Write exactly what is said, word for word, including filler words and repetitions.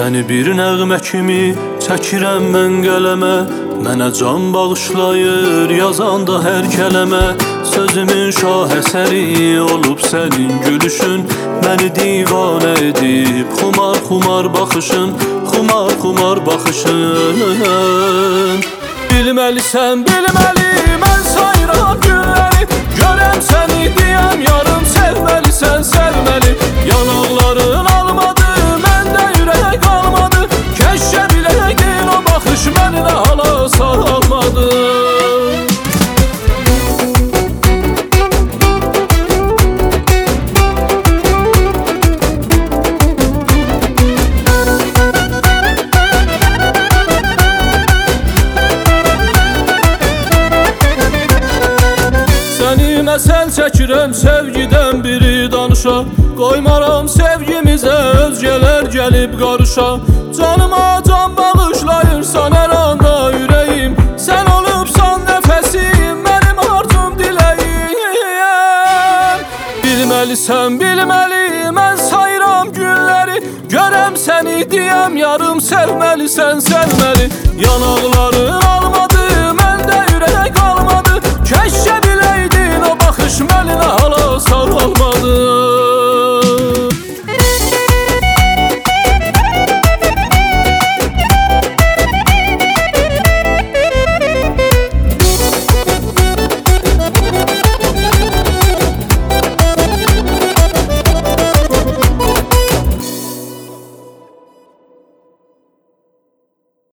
Səni bir nəğmə kimi çəkirəm mən qələmə, mənə can bağışlayır yazanda hər kələmə. Sözümün şahəsəri olub sənin gülüşün, məni divanə edib xumar xumar baxışın, xumar xumar baxışın. Bilməlisən, bilməli mən sayıram günləri, görəm səni deyəm yarım, sevməlisən, sevməli. Yanaqların almadı, məndə ürək qalmadı, kəşkə biləyəydin o baxış məni də hala salmadı. Məsəl çəkirəm sevgidən biri danışa, qoymaram sevgimizə özgələr gəlib qarışa. Canıma can bağışlayırsan hər anda ürəyim, sən olubsan nəfəsim, mənim arzum diləyim. Bilməlisən, bilməli mən sayıram günləri, görəm səni deyəm yarım, sevməlisən, sevməli. Yanaqların almadı